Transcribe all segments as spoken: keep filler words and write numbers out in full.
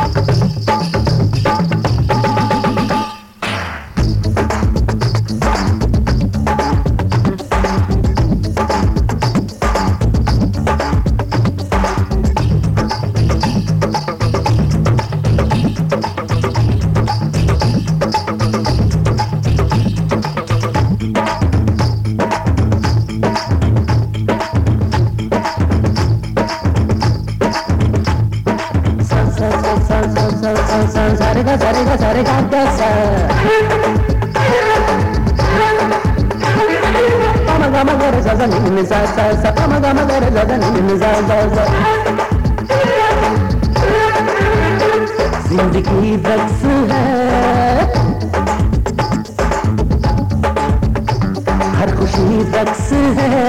Sarega sarega sarega gasa. Pama gama gare zaza ni ni za za za. Pama gama gare zaza ni ni za za za. जिंदगी रक्स है, हर खुशी रक्स है।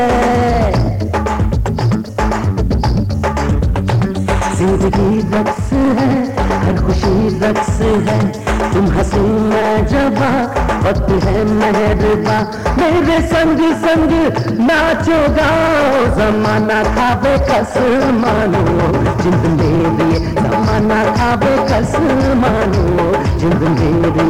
जिंदगी रक्स है, हर खुशी रक्स है। तुम हंसी मैं जवा, वक्त है मेहरबा। मेरे संग संग नाचो गाओ, जमाना खावे कस मानो जिंद मेरी। जमाना खावे कस मानो जिंद मेरी।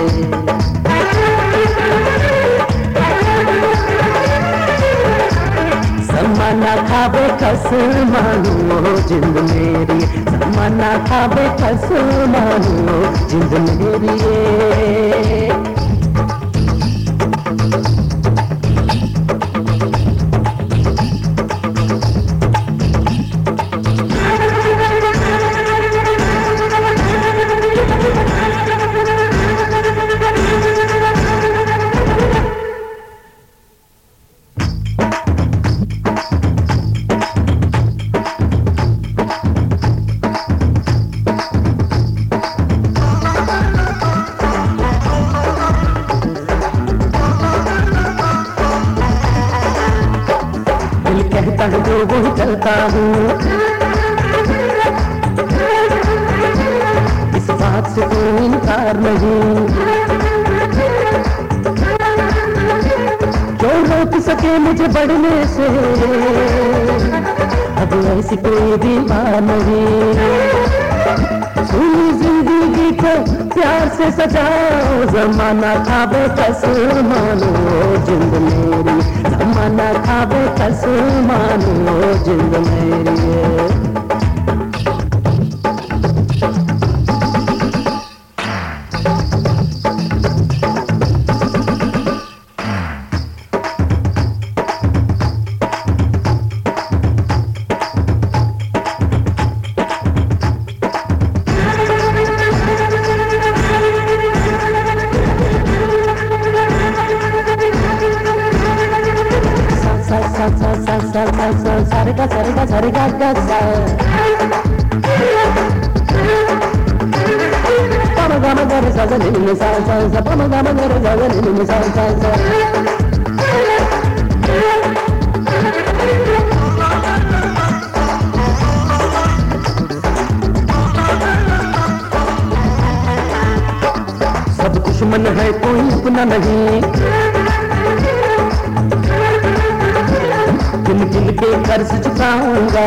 जमाना खावे कस मानो जिंद मेरी। जमाना खावे कस मानो जिंद मेरी। कहता हूँ तो वो चलता हूँ, इस बात से कोई इनकार नहीं। जो रोक सके मुझे बढ़ने से, अब ऐसी कोई दीवार नहीं। सुनी जिंदगी को प्यार से सजाओ, जमाना खावे कस मानो जिंद मेरी। जमाना खावे कस मानो जिंद मेरी। Sarega sarega sarega gasa. Pama gama gare zaza ni ni sa sa sa. Pama gama gare zaza ni ni sa sa sa. सब दुश्मन है कोई अपना नहीं, गिन गिन के कर्ज चुकाऊंगा।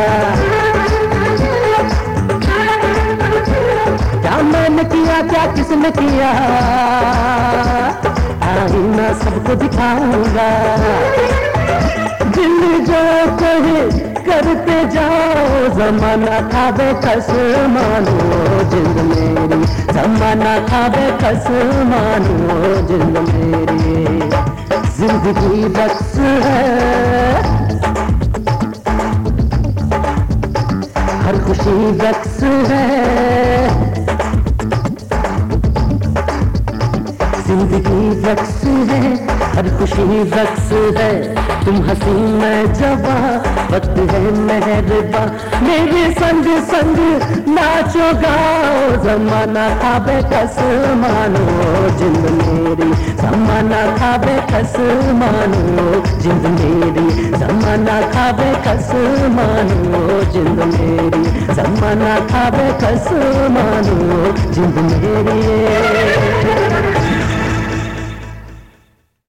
क्या मैंने किया क्या किसने किया, आईना सबको दिखाऊंगा। दिल जो कहे करते जाओ, जमाना खावे कस मानो जिंद मेरी। जमाना खावे कस मानो जिंद मेरी। जिंदगी रक्स है, हर खुशी रक्स है। जिंदगी रक्स है, हर खुशी रक्स है। तुम हंसी मैं जवा, वक्त है मेहरबा। मेरे संग संग नाचो गाओ, जमाना खावे कस मानो जिंद मेरी। जमाना खावे कस मानो जिंद मेरी। जमाना खावे कस मानो जिंद मेरी। जमाना खावे कस मानो जिंद मेरी।